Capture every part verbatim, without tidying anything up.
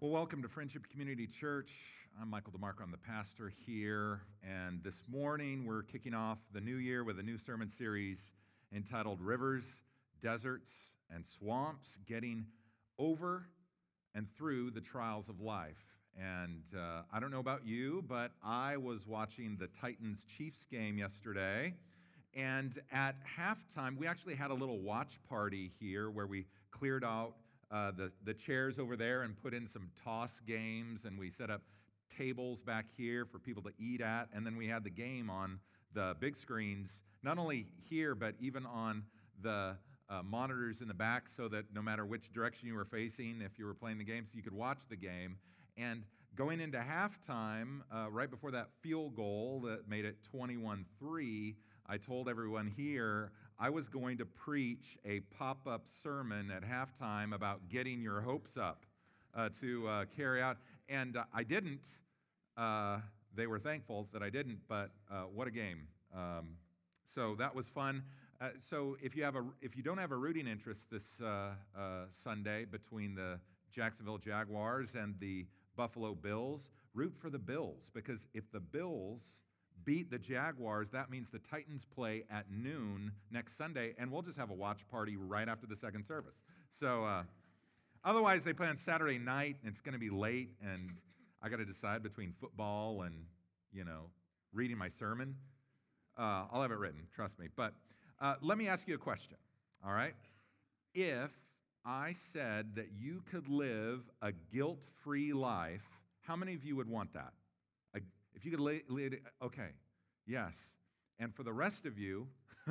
Well, welcome to Friendship Community Church. I'm Michael DeMarco. I'm the pastor here. And this morning, we're kicking off the new year with a new sermon series entitled Rivers, Deserts, and Swamps, Getting Over and Through the Trials of Life. And uh, I don't know about you, but I was watching the Titans-Chiefs game yesterday. And at halftime, we actually had a little watch party here where we cleared out Uh, the, the chairs over there and put in some toss games, and we set up tables back here for people to eat at, and then we had the game on the big screens, not only here, but even on the uh, monitors in the back, so that no matter which direction you were facing, if you were playing the game, so you could watch the game. And going into halftime, uh, right before that field goal that made it twenty-one three, I told everyone here I was going to preach a pop-up sermon at halftime about getting your hopes up uh, to uh, carry out. And uh, I didn't. Uh, they were thankful that I didn't, but uh, what a game. Um, so that was fun. Uh, so if you have a, if you don't have a rooting interest this uh, uh, Sunday between the Jacksonville Jaguars and the Buffalo Bills, root for the Bills, because if the Bills beat the Jaguars, that means the Titans play at noon next Sunday, and we'll just have a watch party right after the second service. So uh, otherwise, they play on Saturday night, and it's going to be late, and I got to decide between football and, you know, reading my sermon. Uh, I'll have it written, trust me. But uh, let me ask you a question, all right? If I said that you could live a guilt-free life, how many of you would want that? If you could lead it, okay, yes. And for the rest of you,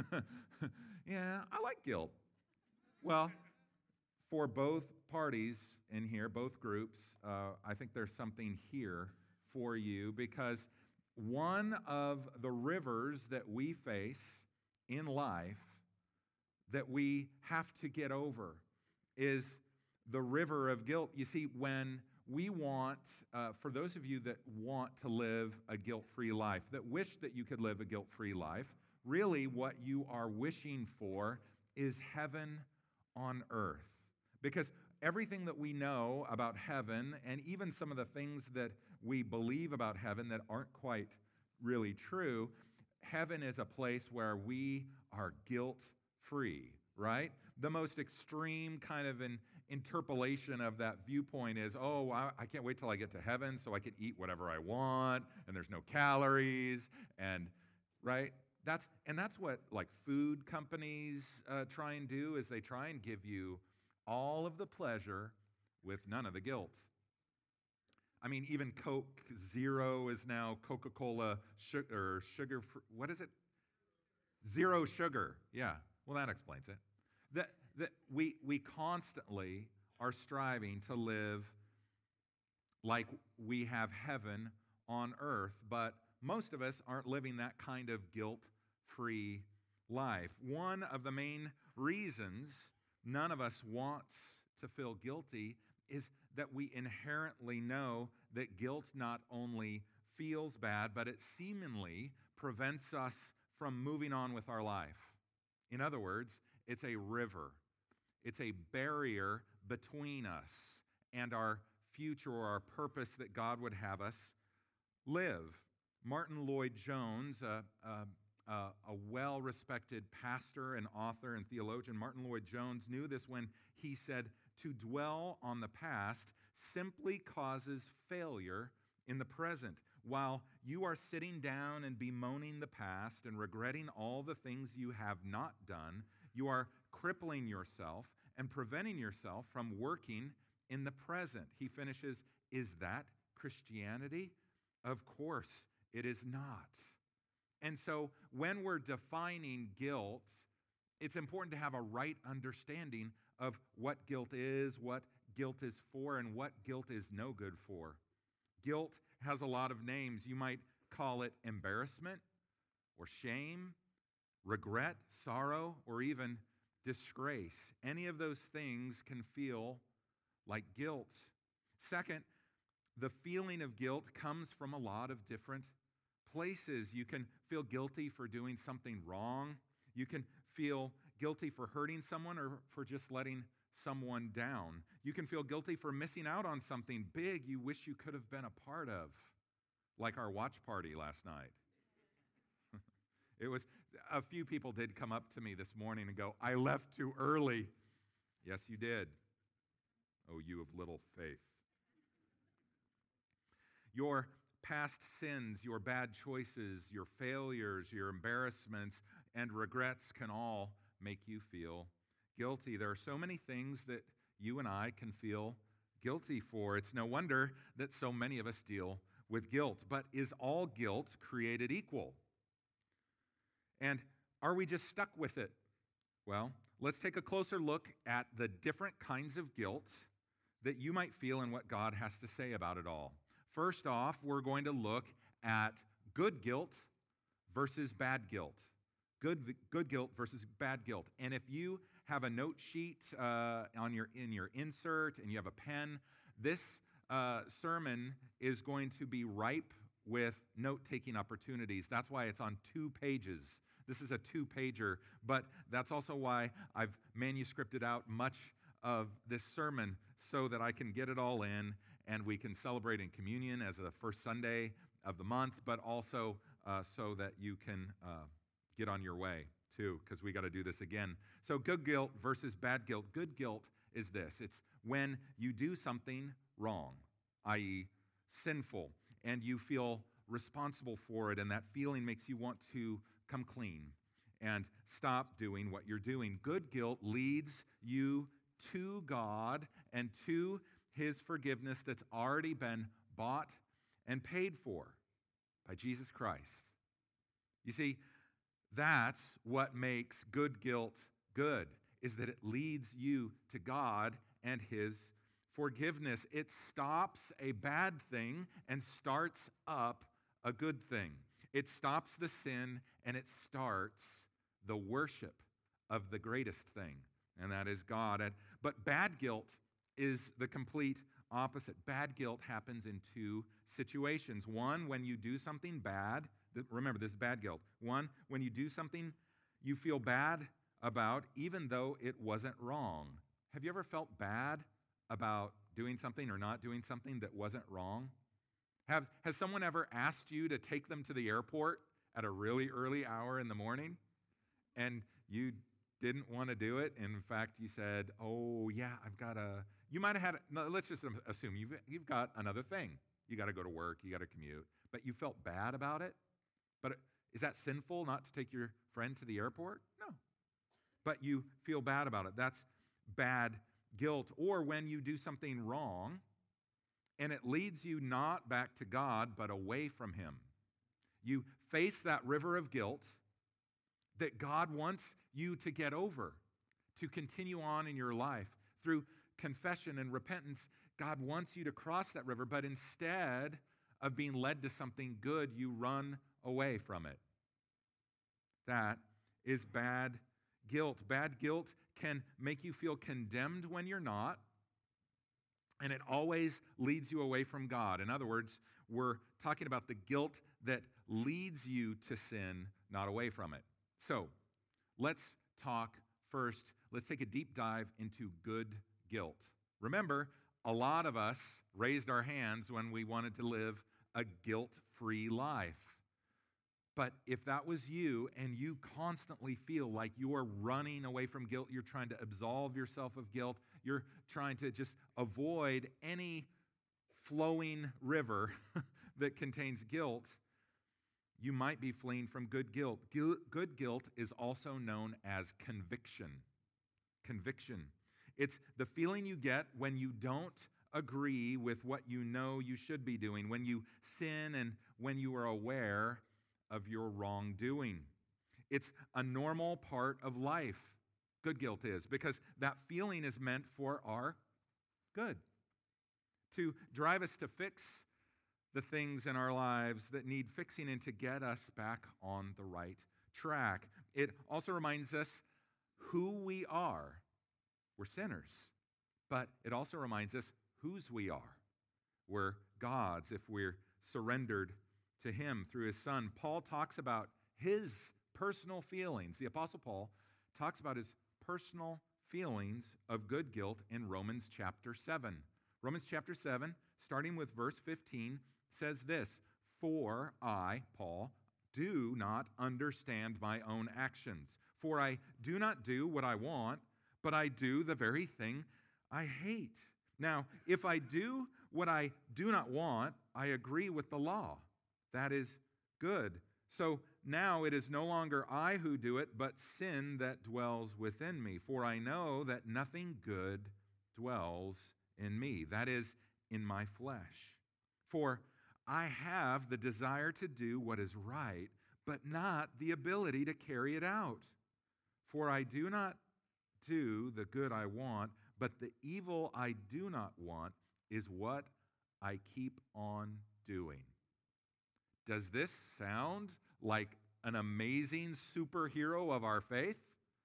yeah, I like guilt. Well, for both parties in here, both groups, uh, I think there's something here for you, because one of the rivers that we face in life that we have to get over is the river of guilt. You see, when we want, uh, for those of you that want to live a guilt-free life, that wish that you could live a guilt-free life, really what you are wishing for is heaven on earth. Because everything that we know about heaven, and even some of the things that we believe about heaven that aren't quite really true, heaven is a place where we are guilt-free, right? The most extreme kind of an interpolation of that viewpoint is, oh, I, I can't wait till I get to heaven so I can eat whatever I want, and there's no calories, and right? That's and that's what like food companies uh, try and do, is they try and give you all of the pleasure with none of the guilt. I mean, even Coke Zero is now Coca-Cola sugar, or sugar, what is it? Zero sugar, yeah. Well, that explains it. That, that we, we constantly are striving to live like we have heaven on earth, but most of us aren't living that kind of guilt-free life. One of the main reasons none of us wants to feel guilty is that we inherently know that guilt not only feels bad, but it seemingly prevents us from moving on with our life. In other words, it's a river. It's a barrier between us and our future, or our purpose that God would have us live. Martin Lloyd-Jones, a, a, a well-respected pastor and author and theologian, Martin Lloyd-Jones knew this when he said, "To dwell on the past simply causes failure in the present. While you are sitting down and bemoaning the past and regretting all the things you have not done, you are crippling yourself and preventing yourself from working in the present." He finishes, "Is that Christianity? Of course it is not." And so when we're defining guilt, it's important to have a right understanding of what guilt is, what guilt is for, and what guilt is no good for. Guilt has a lot of names. You might call it embarrassment or shame, regret, sorrow, or even disgrace. Any of those things can feel like guilt. Second, the feeling of guilt comes from a lot of different places. You can feel guilty for doing something wrong. You can feel guilty for hurting someone or for just letting someone down. You can feel guilty for missing out on something big you wish you could have been a part of, like our watch party last night. It was, a few people did come up to me this morning and go, "I left too early." Yes, you did. Oh, you of little faith. Your past sins, your bad choices, your failures, your embarrassments, and regrets can all make you feel guilty. There are so many things that you and I can feel guilty for. It's no wonder that so many of us deal with guilt. But is all guilt created equal? And are we just stuck with it? Well, let's take a closer look at the different kinds of guilt that you might feel and what God has to say about it all. First off, we're going to look at good guilt versus bad guilt. Good, good guilt versus bad guilt. And if you have a note sheet uh, on your in your insert and you have a pen, this uh, sermon is going to be ripe with note-taking opportunities. That's why it's on two pages. This is a two-pager, but that's also why I've manuscripted out much of this sermon so that I can get it all in and we can celebrate in communion as the first Sunday of the month, but also uh, so that you can uh, get on your way too, because we got to do this again. So good guilt versus bad guilt. Good guilt is this. It's when you do something wrong, that is sinful, and you feel responsible for it, and that feeling makes you want to come clean and stop doing what you're doing. Good guilt leads you to God and to his forgiveness that's already been bought and paid for by Jesus Christ. You see, that's what makes good guilt good, is that it leads you to God and his forgiveness. It stops a bad thing and starts up a good thing. It stops the sin and it starts the worship of the greatest thing, and that is God. And, but bad guilt is the complete opposite. Bad guilt happens in two situations. One, when you do something bad. Remember, this is bad guilt. One, when you do something you feel bad about, even though it wasn't wrong. Have you ever felt bad about doing something or not doing something that wasn't wrong? Have, has someone ever asked you to take them to the airport at a really early hour in the morning and you didn't want to do it? In fact, you said, "Oh, yeah, I've got a," you might have had, no, let's just assume you've, you've got another thing. You got to go to work, you got to commute, but you felt bad about it? But is that sinful not to take your friend to the airport? No. But you feel bad about it. That's bad guilt. Or when you do something wrong and it leads you not back to God, but away from him. You face that river of guilt that God wants you to get over, to continue on in your life. Through confession and repentance, God wants you to cross that river, but instead of being led to something good, you run away from it. That is bad guilt. Bad guilt can make you feel condemned when you're not, and it always leads you away from God. In other words, we're talking about the guilt that leads you to sin, not away from it. So, let's talk first. Let's take a deep dive into good guilt. Remember, a lot of us raised our hands when we wanted to live a guilt-free life. But if that was you and you constantly feel like you are running away from guilt, you're trying to absolve yourself of guilt, you're trying to just avoid any flowing river that contains guilt, you might be fleeing from good guilt. Good guilt is also known as conviction. Conviction. It's the feeling you get when you don't agree with what you know you should be doing, when you sin and when you are aware of your wrongdoing. It's a normal part of life, good guilt is, because that feeling is meant for our good, to drive us to fix the things in our lives that need fixing and to get us back on the right track. It also reminds us who we are. We're sinners, but it also reminds us whose we are. We're God's if we're surrendered to him through his son. Paul talks about his personal feelings. The Apostle Paul talks about his personal feelings of good guilt in Romans chapter seven. Romans chapter seven, starting with verse fifteen, says this, "For I, Paul, do not understand my own actions. For I do not do what I want, but I do the very thing I hate. Now, if I do what I do not want, I agree with the law. That is good. So now it is no longer I who do it, but sin that dwells within me. For I know that nothing good dwells in me, that is, in my flesh. For I have the desire to do what is right, but not the ability to carry it out. For I do not do the good I want, but the evil I do not want is what I keep on doing." Does this sound like an amazing superhero of our faith?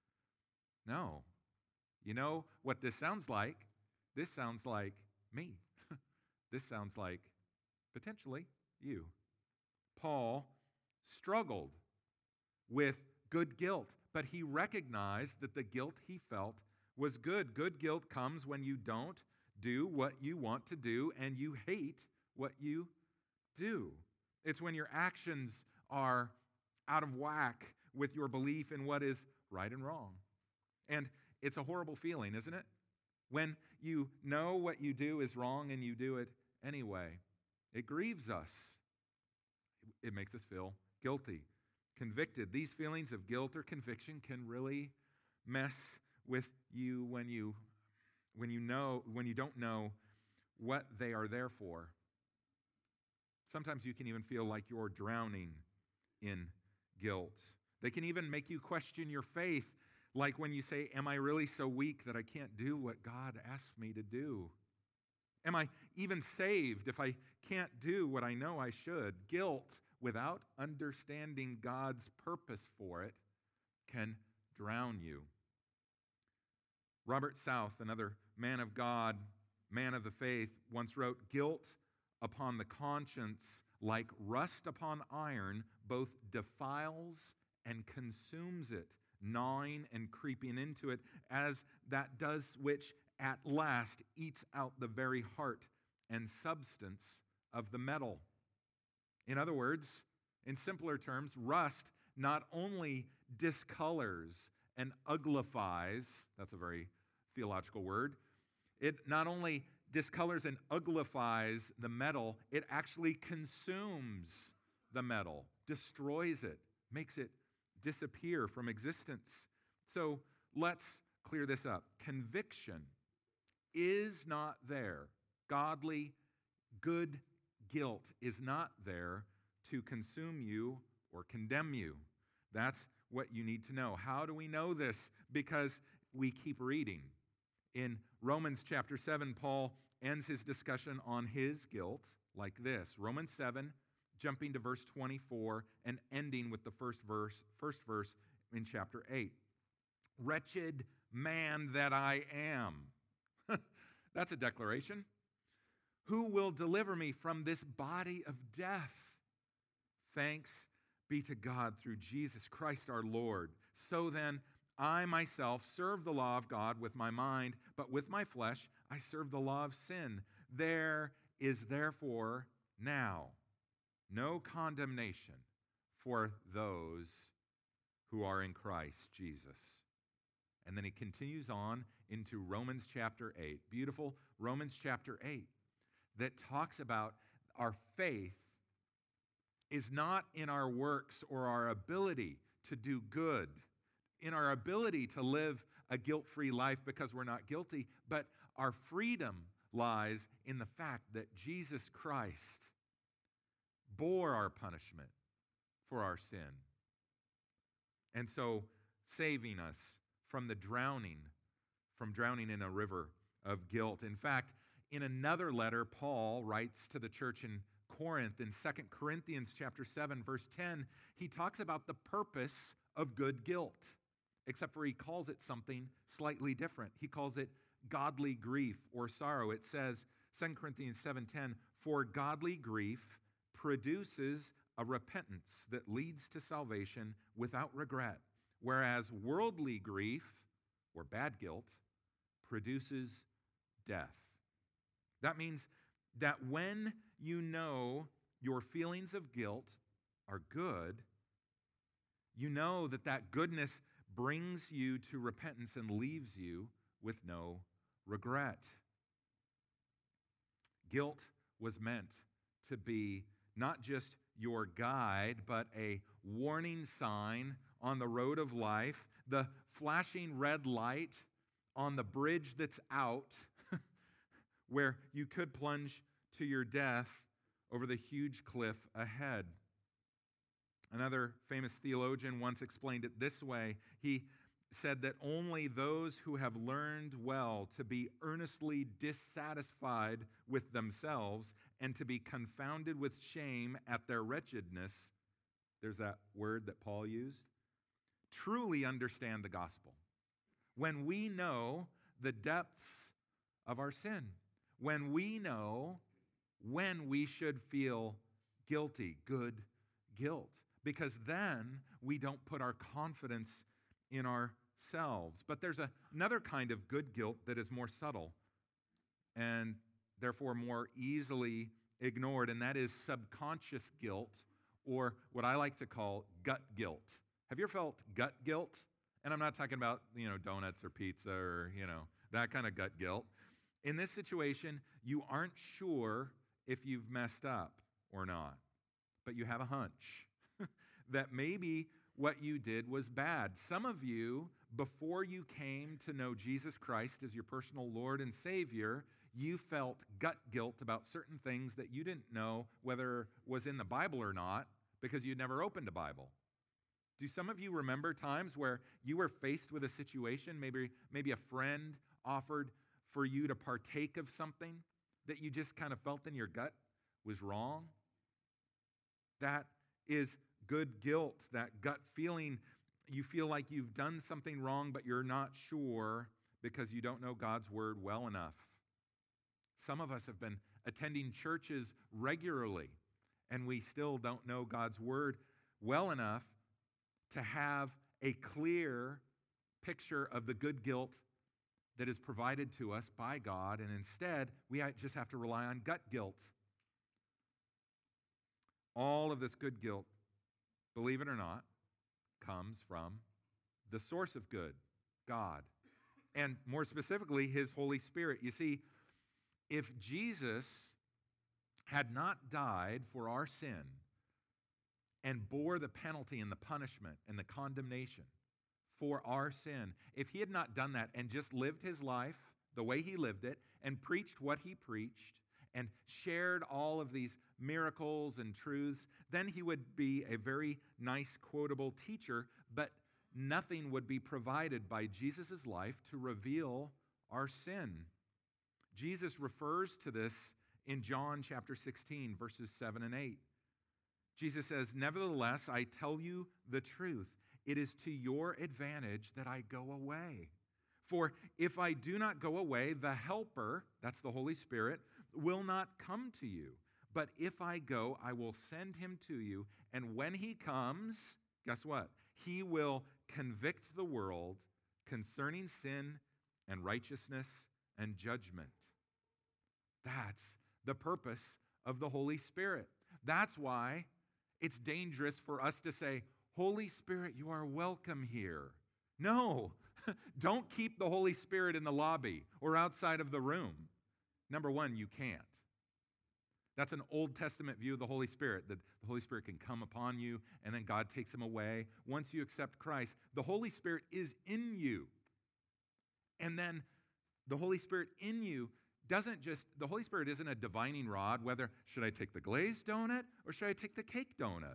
No. You know what this sounds like? This sounds like me. This sounds like potentially you. Paul struggled with good guilt, but he recognized that the guilt he felt was good. Good guilt comes when you don't do what you want to do and you hate what you do. It's when your actions are out of whack with your belief in what is right and wrong. And it's a horrible feeling, isn't it? When you know what you do is wrong and you do it anyway. It grieves us. It makes us feel guilty, convicted. These feelings of guilt or conviction can really mess with you when you when you know when you don't know what they are there for. Sometimes you can even feel like you're drowning in guilt. They can even make you question your faith, like when you say, "Am I really so weak that I can't do what God asked me to do? Am I even saved if I can't do what I know I should?" Guilt, without understanding God's purpose for it, can drown you. Robert South, another man of God, man of the faith, once wrote, "Guilt upon the conscience, like rust upon iron, both defiles and consumes it, gnawing and creeping into it, as that does which at last eats out the very heart and substance of the metal." In other words, in simpler terms, rust not only discolors and uglifies, that's a very theological word, it not only discolors and uglifies the metal, it actually consumes the metal, destroys it, makes it disappear from existence. So let's clear this up. Conviction is not there. Godly, good guilt is not there to consume you or condemn you. That's what you need to know. How do we know this? Because we keep reading. In Romans chapter seven, Paul ends his discussion on his guilt like this. Romans seven, jumping to verse twenty-four and ending with the first verse, first verse in chapter eight. "Wretched man that I am." That's a declaration. "Who will deliver me from this body of death? Thanks be to God through Jesus Christ our Lord. So then, I myself serve the law of God with my mind, but with my flesh I serve the law of sin. There is therefore now no condemnation for those who are in Christ Jesus." And then he continues on into Romans chapter eight, beautiful Romans chapter eight, that talks about our faith is not in our works or our ability to do good, in our ability to live a guilt-free life because we're not guilty, but our freedom lies in the fact that Jesus Christ bore our punishment for our sin. And so saving us from the drowning, from drowning in a river of guilt. In fact, in another letter, Paul writes to the church in Corinth in Second Corinthians chapter seven, verse ten, he talks about the purpose of good guilt, except for he calls it something slightly different. He calls it godly grief or sorrow. It says, Second Corinthians seven ten, "For godly grief produces a repentance that leads to salvation without regret, whereas worldly grief or bad guilt, produces death. That means that when you know your feelings of guilt are good, you know that that goodness brings you to repentance and leaves you with no regret. Guilt was meant to be not just your guide, but a warning sign on the road of life, the flashing red light on the bridge that's out where you could plunge to your death over the huge cliff ahead. Another famous theologian once explained it this way. He said that only those who have learned well to be earnestly dissatisfied with themselves and to be confounded with shame at their wretchedness, there's that word that Paul used, truly understand the gospel. When we know the depths of our sin, when we know when we should feel guilty, good guilt, because then we don't put our confidence in ourselves. But there's a, another kind of good guilt that is more subtle and therefore more easily ignored, and that is subconscious guilt, or what I like to call gut guilt. Have you ever felt gut guilt? And I'm not talking about, you know, donuts or pizza or, you know, that kind of gut guilt. In this situation, you aren't sure if you've messed up or not, but you have a hunch that maybe what you did was bad. Some of you, before you came to know Jesus Christ as your personal Lord and Savior, you felt gut guilt about certain things that you didn't know whether was in the Bible or not because you'd never opened a Bible. Do some of you remember times where you were faced with a situation, maybe, maybe a friend offered for you to partake of something that you just kind of felt in your gut was wrong? That is good guilt, that gut feeling. You feel like you've done something wrong, but you're not sure because you don't know God's word well enough. Some of us have been attending churches regularly, and we still don't know God's word well enough to have a clear picture of the good guilt that is provided to us by God, and instead, we just have to rely on gut guilt. All of this good guilt, believe it or not, comes from the source of good, God, and more specifically, His Holy Spirit. You see, if Jesus had not died for our sin and bore the penalty and the punishment and the condemnation for our sin, if He had not done that and just lived His life the way He lived it and preached what He preached and shared all of these miracles and truths, then He would be a very nice, quotable teacher, but nothing would be provided by Jesus' life to reveal our sin. Jesus refers to this in John chapter sixteen, verses seven and eight. Jesus says, "Nevertheless, I tell you the truth. It is to your advantage that I go away. For if I do not go away, the Helper," that's the Holy Spirit, "will not come to you. But if I go, I will send Him to you. And when He comes," guess what? "He will convict the world concerning sin and righteousness and judgment." That's the purpose of the Holy Spirit. That's why it's dangerous for us to say, "Holy Spirit, you are welcome here." No, don't keep the Holy Spirit in the lobby or outside of the room. Number one, you can't. That's an Old Testament view of the Holy Spirit, that the Holy Spirit can come upon you and then God takes Him away. Once you accept Christ, the Holy Spirit is in you. And then the Holy Spirit in you doesn't just, the Holy Spirit isn't a divining rod, whether should I take the glazed donut or should I take the cake donut?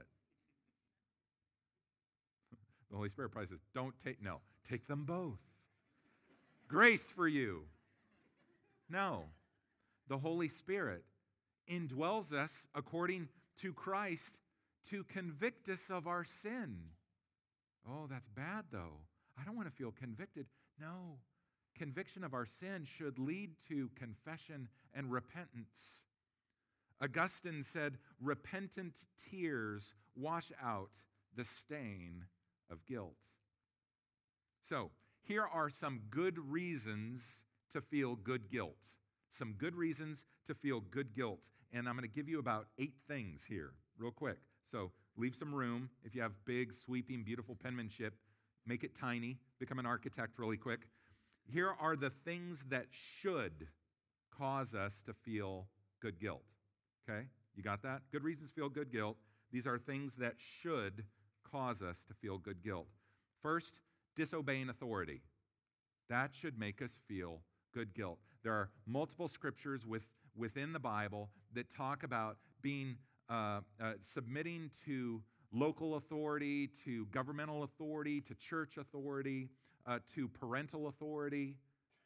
The Holy Spirit probably says, don't take, no, take them both. Grace for you. No, the Holy Spirit indwells us according to Christ to convict us of our sin. Oh, that's bad though. I don't want to feel convicted. No. Conviction of our sin should lead to confession and repentance. Augustine said, "Repentant tears wash out the stain of guilt." So, here are some good reasons to feel good guilt. Some good reasons to feel good guilt. And I'm going to give you about eight things here, real quick. So leave some room. If you have big, sweeping, beautiful penmanship, make it tiny. Become an architect really quick. Here are the things that should cause us to feel good guilt. Okay? You got that? Good reasons to feel good guilt. These are things that should cause us to feel good guilt. First, disobeying authority. That should make us feel good guilt. There are multiple scriptures with, within the Bible that talk about being uh, uh, submitting to local authority, to governmental authority, to church authority, uh, to parental authority.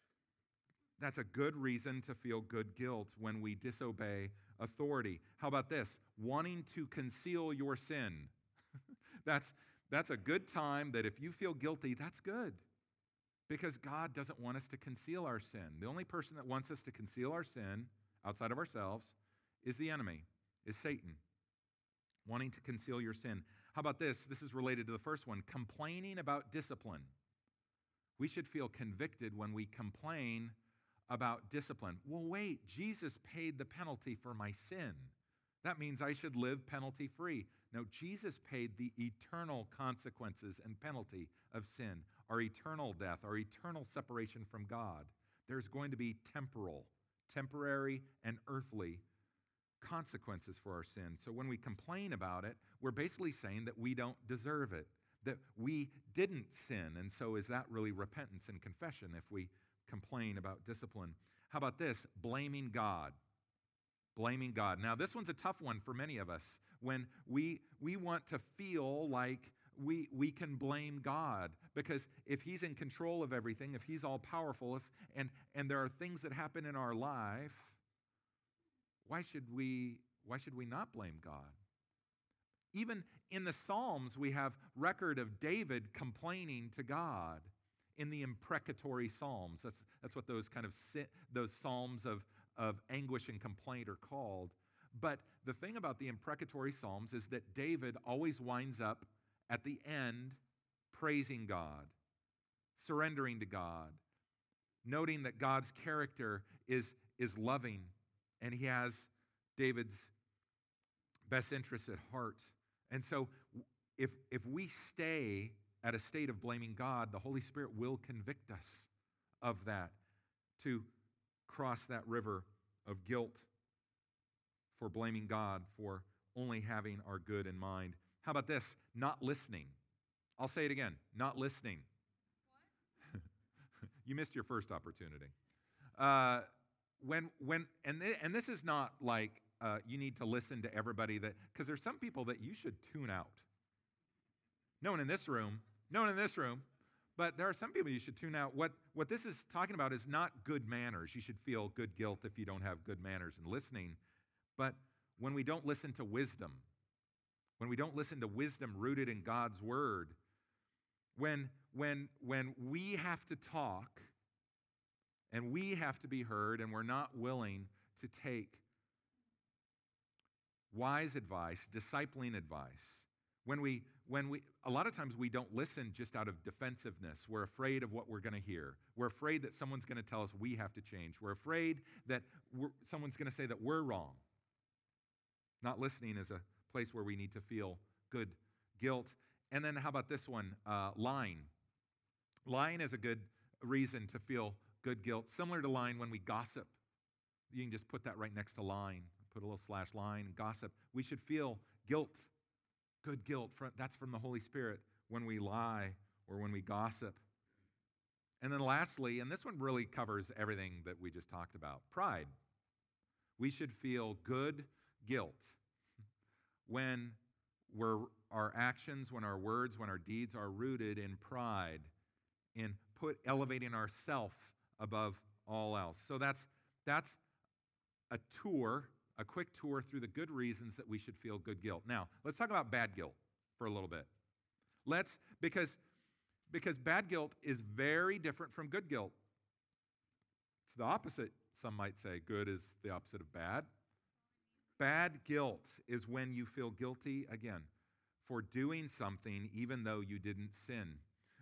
That's a good reason to feel good guilt when we disobey authority. How about this? Wanting to conceal your sin. that's, that's a good time that if you feel guilty, that's good. Because God doesn't want us to conceal our sin. The only person that wants us to conceal our sin outside of ourselves is the enemy, is Satan. Wanting to conceal your sin. How about this? This is related to the first one. Complaining about discipline. We should feel convicted when we complain about discipline. Well, wait, Jesus paid the penalty for my sin. That means I should live penalty-free. No, Jesus paid the eternal consequences and penalty of sin, our eternal death, our eternal separation from God. There's going to be temporal, temporary, and earthly consequences for our sin. So when we complain about it, we're basically saying that we don't deserve it, that we didn't sin. And so is that really repentance and confession if we complain about discipline? How about this? Blaming God. Blaming God. Now, this one's a tough one for many of us when we we want to feel like we we can blame God, because if he's in control of everything, if he's all powerful, if and and there are things that happen in our life, why should we why should we not blame God? Even in the Psalms, we have record of David complaining to God in the imprecatory Psalms. That's that's what those kind of those Psalms of of anguish and complaint are called. But the thing about the imprecatory Psalms is that David always winds up at the end praising God, surrendering to God, noting that God's character is, is loving, and he has David's best interests at heart. And so if, if we stay at a state of blaming God, the Holy Spirit will convict us of that, to cross that river of guilt for blaming God for only having our good in mind. How about this? Not listening. I'll say it again. Not listening. What? You missed your first opportunity. Uh, when when and th- and this is not like uh, you need to listen to everybody, that because there's some people that you should tune out. No one in this room. No one in this room. But there are some people you should tune out. What, what this is talking about is not good manners. You should feel good guilt if you don't have good manners in listening. But when we don't listen to wisdom, when we don't listen to wisdom rooted in God's word, when, when, when we have to talk and we have to be heard and we're not willing to take wise advice, discipling advice, when we When we, a lot of times we don't listen just out of defensiveness. We're afraid of what we're going to hear. We're afraid that someone's going to tell us we have to change. We're afraid that we're, someone's going to say that we're wrong. Not listening is a place where we need to feel good guilt. And then how about this one? Uh, lying. Lying is a good reason to feel good guilt. Similar to lying when we gossip. You can just put that right next to lying. Put a little slash lying, gossip. We should feel guilt. Good guilt, that's from the Holy Spirit when we lie or when we gossip. And then lastly, and this one really covers everything that we just talked about, pride. We should feel good guilt when we're, our actions, when our words, when our deeds are rooted in pride, in put elevating ourself above all else. So that's that's a tour A quick tour through the good reasons that we should feel good guilt. Now, let's talk about bad guilt for a little bit. Let's, because, because bad guilt is very different from good guilt. It's the opposite, some might say. Good is the opposite of bad. Bad guilt is when you feel guilty, again, for doing something even though you didn't sin.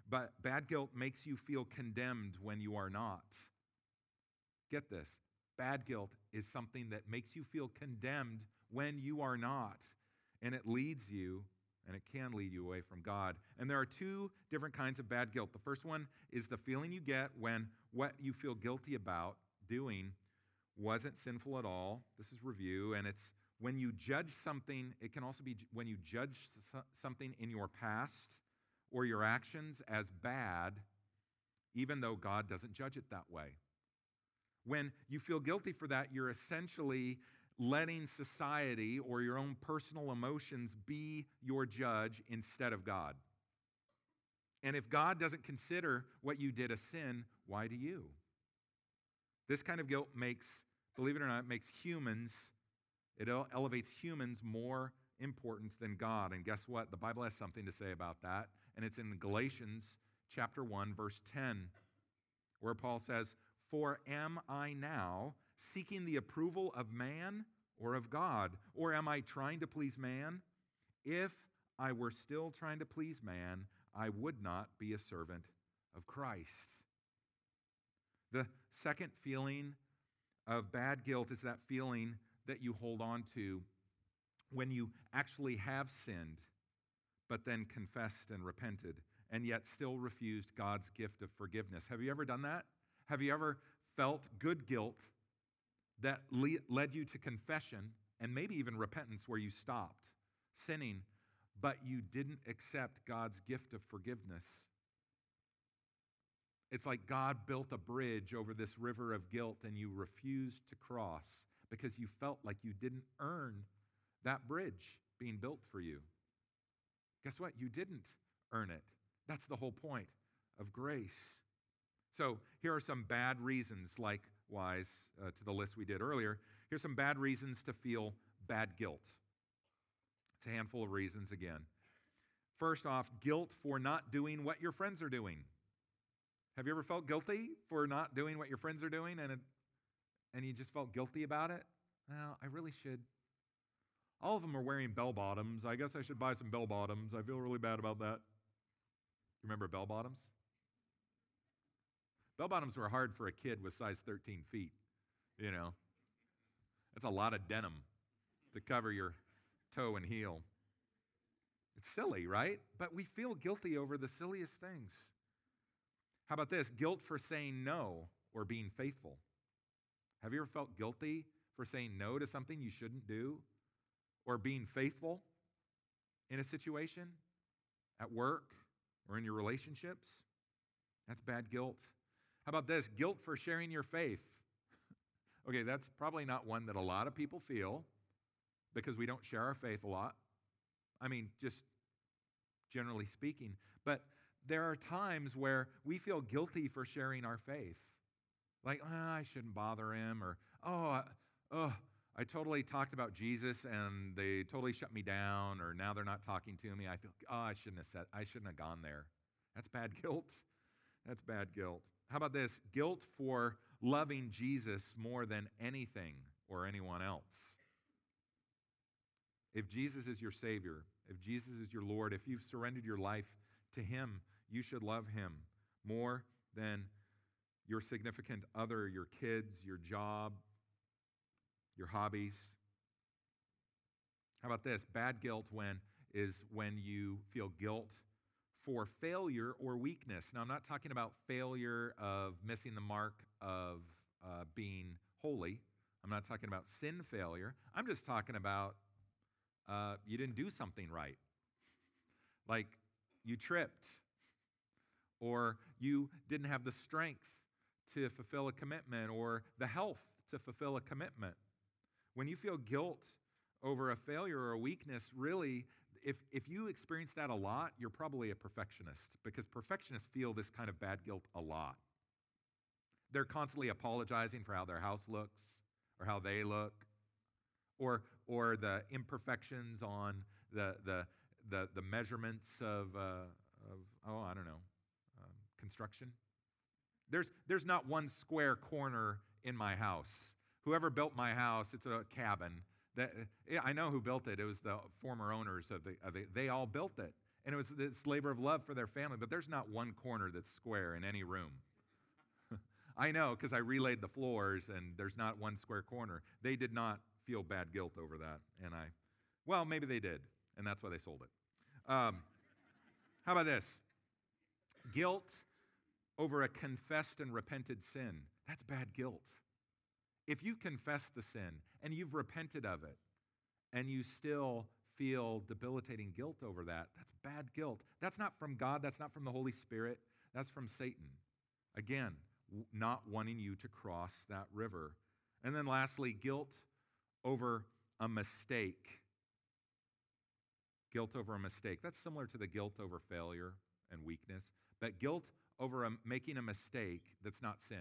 But bad guilt makes you feel condemned when you are not. Get this. Bad guilt is something that makes you feel condemned when you are not. And it leads you, and it can lead you away from God. And there are two different kinds of bad guilt. The first one is the feeling you get when what you feel guilty about doing wasn't sinful at all. This is review, and it's when you judge something. It can also be when you judge something in your past or your actions as bad, even though God doesn't judge it that way. When you feel guilty for that, you're essentially letting society or your own personal emotions be your judge instead of God. And if God doesn't consider what you did a sin, why do you? This kind of guilt makes, believe it or not, makes humans, it elevates humans more important than God. And guess what? The Bible has something to say about that. And it's in Galatians chapter one, verse ten, where Paul says, "For am I now seeking the approval of man or of God? Or am I trying to please man? If I were still trying to please man, I would not be a servant of Christ." The second feeling of bad guilt is that feeling that you hold on to when you actually have sinned, but then confessed and repented, and yet still refused God's gift of forgiveness. Have you ever done that? Have you ever felt good guilt that le- led you to confession and maybe even repentance where you stopped sinning, but you didn't accept God's gift of forgiveness? It's like God built a bridge over this river of guilt and you refused to cross because you felt like you didn't earn that bridge being built for you. Guess what? You didn't earn it. That's the whole point of grace. So here are some bad reasons, likewise uh, to the list we did earlier. Here's some bad reasons to feel bad guilt. It's a handful of reasons again. First off, guilt for not doing what your friends are doing. Have you ever felt guilty for not doing what your friends are doing and, it, and you just felt guilty about it? Well, I really should. All of them are wearing bell bottoms. I guess I should buy some bell bottoms. I feel really bad about that. Remember bell bottoms? Bell bottoms were hard for a kid with size thirteen feet, you know. That's a lot of denim to cover your toe and heel. It's silly, right? But we feel guilty over the silliest things. How about this? Guilt for saying no or being faithful. Have you ever felt guilty for saying no to something you shouldn't do or being faithful in a situation, at work, or in your relationships? That's bad guilt. How about this? Guilt for sharing your faith. Okay, that's probably not one that a lot of people feel because we don't share our faith a lot. I mean, just generally speaking. But there are times where we feel guilty for sharing our faith. Like, oh, I shouldn't bother him, or, oh, I, oh, I totally talked about Jesus and they totally shut me down, or now they're not talking to me. I feel, oh, I shouldn't have said, I shouldn't have gone there. That's bad guilt. That's bad guilt. How about this? Guilt for loving Jesus more than anything or anyone else. If Jesus is your Savior, if Jesus is your Lord, if you've surrendered your life to Him, you should love Him more than your significant other, your kids, your job, your hobbies. How about this? Bad guilt when is when you feel guilt for failure or weakness. Now, I'm not talking about failure of missing the mark of uh, being holy. I'm not talking about sin failure. I'm just talking about uh, you didn't do something right. Like you tripped, or you didn't have the strength to fulfill a commitment, or the health to fulfill a commitment. When you feel guilt over a failure or a weakness, really, if, if you experience that a lot, you're probably a perfectionist, because perfectionists feel this kind of bad guilt a lot. They're constantly apologizing for how their house looks or how they look, or, or the imperfections on the, the, the, the measurements of, uh, of, oh, I don't know, um, construction. There's, there's not one square corner in my house. Whoever built my house, it's a cabin. That, yeah, I know who built it. It was the former owners of the, of the, they all built it. And it was this labor of love for their family, but there's not one corner that's square in any room. I know, because I relayed the floors, and there's not one square corner. They did not feel bad guilt over that, and I, well, maybe they did, and that's why they sold it. Um, how about this? Guilt over a confessed and repented sin. That's bad guilt. If you confess the sin and you've repented of it, and you still feel debilitating guilt over that, that's bad guilt. That's not from God. That's not from the Holy Spirit. That's from Satan. Again, not wanting you to cross that river. And then lastly, guilt over a mistake. Guilt over a mistake. That's similar to the guilt over failure and weakness, but guilt over a, making a mistake that's not sin.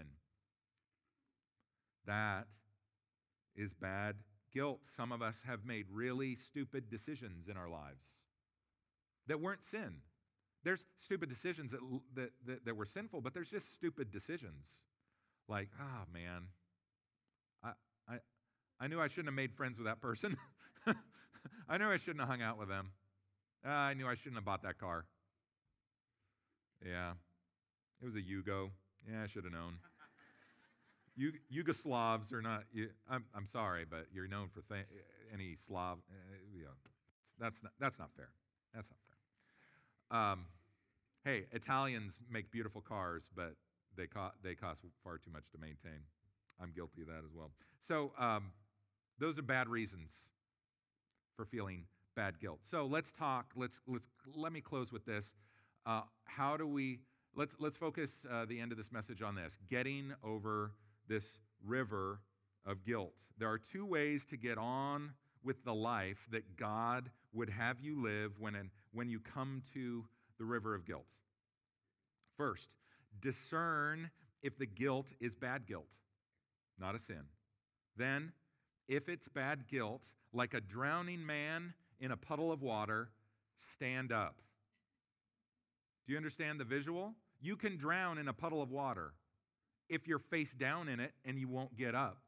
That is bad guilt. Some of us have made really stupid decisions in our lives that weren't sin. There's stupid decisions that, that, that, that were sinful, but there's just stupid decisions. Like, ah, oh, man, I, I, I knew I shouldn't have made friends with that person. I knew I shouldn't have hung out with them. Uh, I knew I shouldn't have bought that car. Yeah, it was a Yugo. Yeah, I should have known. Yugoslavs are not, you, I'm, I'm sorry, but you're known for th- any Slav, uh, you know, that's not, that's not fair. That's not fair. Um, hey, Italians make beautiful cars, but they, co- they cost far too much to maintain. I'm guilty of that as well. So um, those are bad reasons for feeling bad guilt. So let's talk, let's, let's, let me close with this. Uh, how do we, let's, let's focus uh, the end of this message on this, getting over this river of guilt. There are two ways to get on with the life that God would have you live when, in, when you come to the river of guilt. First, discern if the guilt is bad guilt, not a sin. Then, if it's bad guilt, like a drowning man in a puddle of water, stand up. Do you understand the visual? You can drown in a puddle of water if you're face down in it and you won't get up.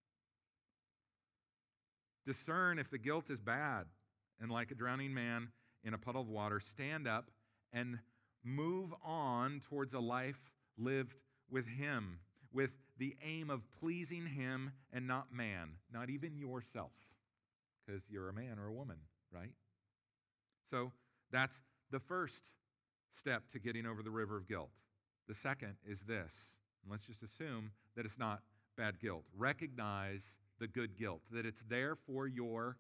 Discern if the guilt is bad, and like a drowning man in a puddle of water, stand up and move on towards a life lived with Him, with the aim of pleasing Him and not man, not even yourself, because you're a man or a woman, right? So that's the first step to getting over the river of guilt. The second is this, and let's just assume that it's not bad guilt. Recognize the good guilt, that it's there for your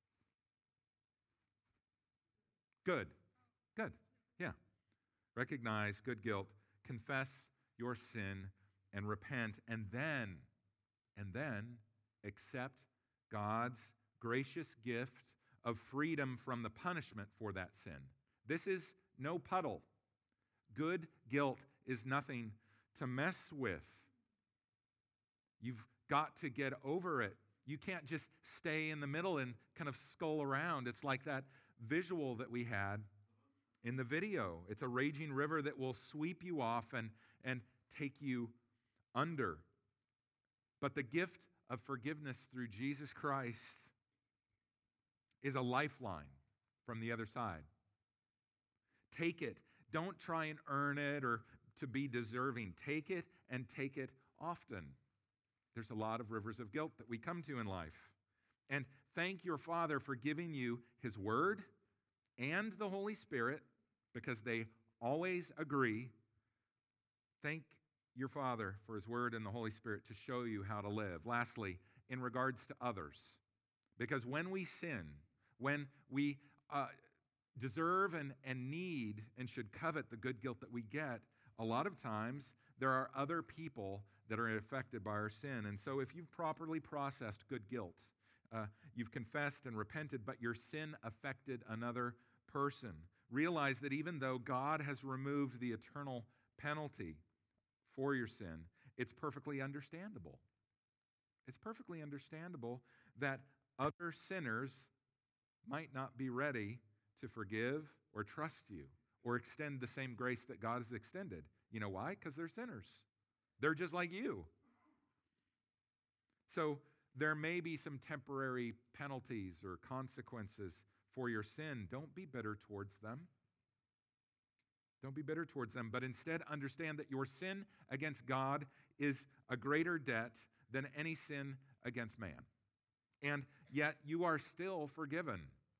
good. Good, yeah. Recognize good guilt, confess your sin, and repent, and then, and then accept God's gracious gift of freedom from the punishment for that sin. This is no puddle. Good guilt is nothing to mess with. You've got to get over it. You can't just stay in the middle and kind of scull around. It's like that visual that we had in the video. It's a raging river that will sweep you off and, and take you under. But the gift of forgiveness through Jesus Christ is a lifeline from the other side. Take it. Don't try and earn it or to be deserving. Take it and take it often. There's a lot of rivers of guilt that we come to in life. And thank your Father for giving you His Word and the Holy Spirit, because they always agree. Thank your Father for His Word and the Holy Spirit to show you how to live. Lastly, in regards to others, because when we sin, when we uh, deserve and, and need and should covet the good guilt that we get, a lot of times there are other people that are affected by our sin. And so if you've properly processed good guilt, uh, you've confessed and repented, but your sin affected another person, realize that even though God has removed the eternal penalty for your sin, it's perfectly understandable. It's perfectly understandable that other sinners might not be ready to forgive or trust you or extend the same grace that God has extended. You know why? Because they're sinners. They're just like you. So there may be some temporary penalties or consequences for your sin. Don't be bitter towards them. Don't be bitter towards them, but instead understand that your sin against God is a greater debt than any sin against man. And yet you are still forgiven.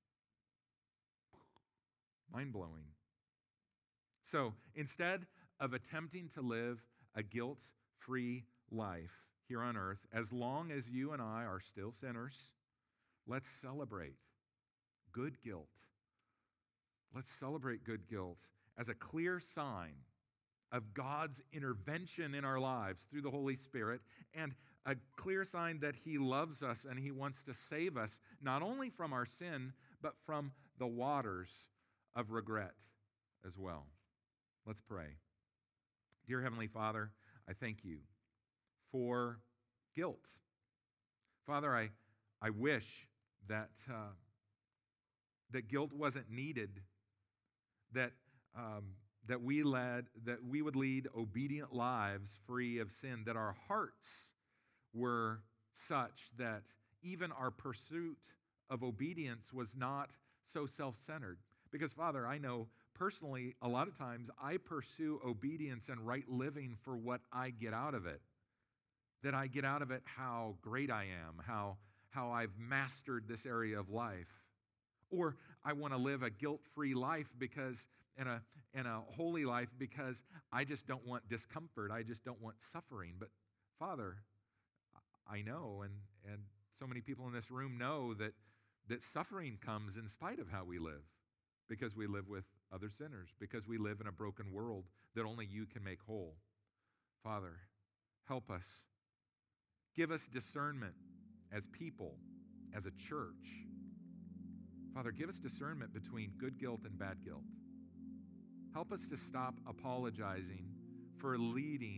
Mind-blowing. So instead of attempting to live a guilt-free life here on earth, as long as you and I are still sinners, let's celebrate good guilt. Let's celebrate good guilt as a clear sign of God's intervention in our lives through the Holy Spirit, and a clear sign that he loves us and he wants to save us, not only from our sin, but from the waters of regret as well. Let's pray. Dear Heavenly Father, I thank you for guilt. Father, I, I wish that, uh, that guilt wasn't needed, that Um, that we led, that we would lead obedient lives free of sin, that our hearts were such that even our pursuit of obedience was not so self-centered. Because, Father, I know personally, a lot of times I pursue obedience and right living for what I get out of it. That I get out of it how great I am, how, how I've mastered this area of life. Or I want to live a guilt-free life because and a, and a holy life because I just don't want discomfort. I just don't want suffering. But Father, I know, and, and so many people in this room know that, that suffering comes in spite of how we live, because we live with other sinners, because we live in a broken world that only you can make whole. Father, help us. Give us discernment as people, as a church. Father, give us discernment between good guilt and bad guilt. Help us to stop apologizing for leading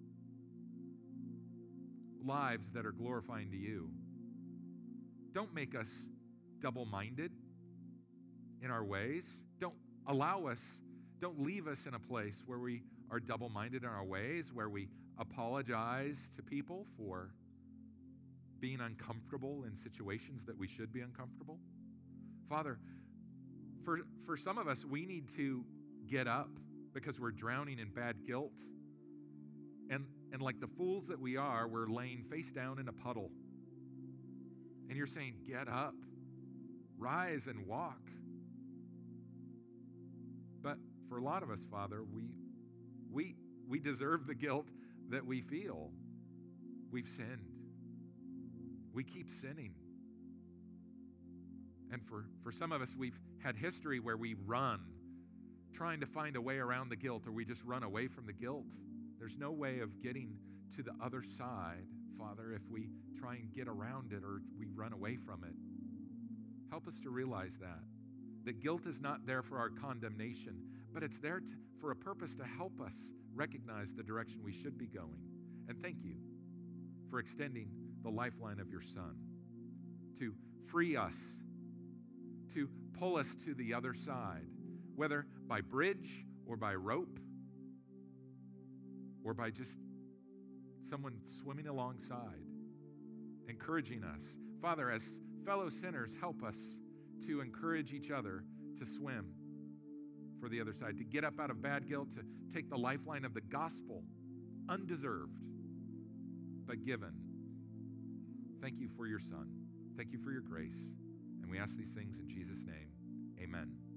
lives that are glorifying to you. Don't make us double-minded in our ways. Don't allow us, don't leave us in a place where we are double-minded in our ways, where we apologize to people for being uncomfortable in situations that we should be uncomfortable. Father, for, for some of us, we need to get up because we're drowning in bad guilt. And, and like the fools that we are, we're laying face down in a puddle. And you're saying, get up, rise and walk. But for a lot of us, Father, we, we, we deserve the guilt that we feel. We've sinned. We keep sinning. And for, for some of us, we've had history where we run, trying to find a way around the guilt, or we just run away from the guilt. There's no way of getting to the other side, Father, if we try and get around it or we run away from it. Help us to realize that. That guilt is not there for our condemnation, but it's there to, for a purpose to help us recognize the direction we should be going. And thank you for extending the lifeline of your Son to free us, to pull us to the other side, whether by bridge or by rope or by just someone swimming alongside, encouraging us. Father, as fellow sinners, help us to encourage each other to swim for the other side, to get up out of bad guilt, to take the lifeline of the gospel, undeserved, but given. Thank you for your Son. Thank you for your grace. And we ask these things in Jesus' name. Amen.